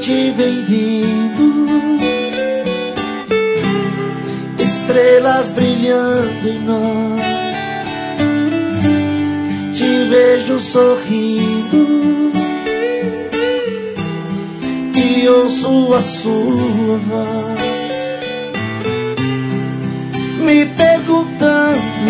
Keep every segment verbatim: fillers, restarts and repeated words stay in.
noite vem vindo, estrelas brilhando em nós. Te vejo sorrindo e ouço a sua voz, me perguntando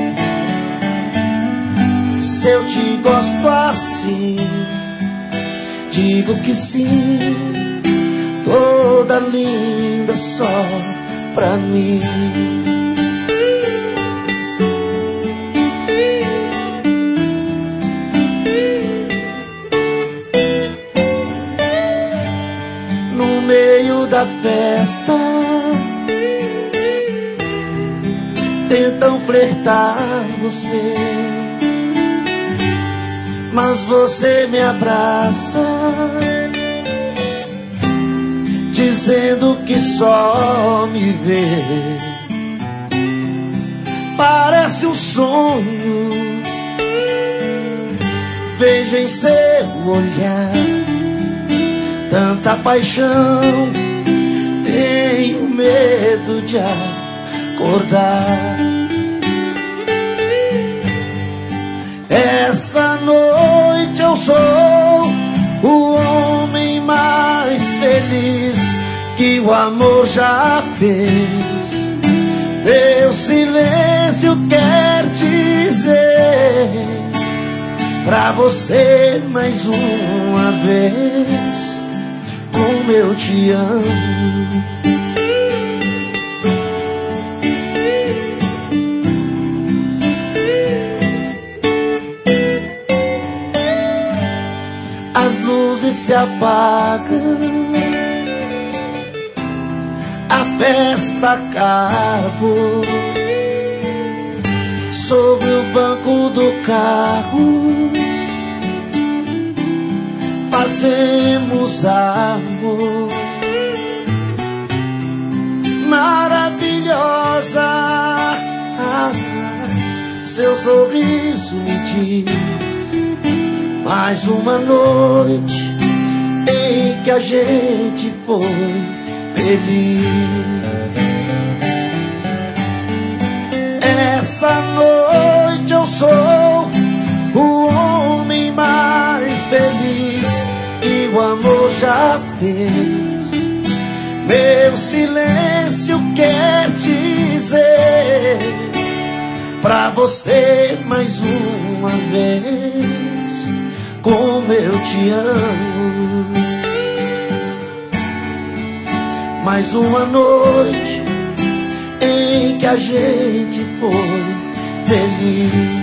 se eu te gosto assim. Digo que sim, toda linda só pra mim. No meio da festa tentam flertar você, mas você me abraça, dizendo que só me vê. Parece um sonho, vejo em seu olhar tanta paixão, tenho medo de acordar. Essa noite eu sou o homem mais feliz que o amor já fez. Meu silêncio quer dizer pra você mais uma vez como eu te amo. As luzes se apagam, a festa acabou. Sobre o banco do carro fazemos amor. Maravilhosa, ah, seu sorriso me diz mais uma noite em que a gente foi feliz. Essa noite eu sou o homem mais feliz que o amor já fez. Meu silêncio quer dizer pra você mais uma vez como eu te amo. Mais uma noite em que a gente foi feliz.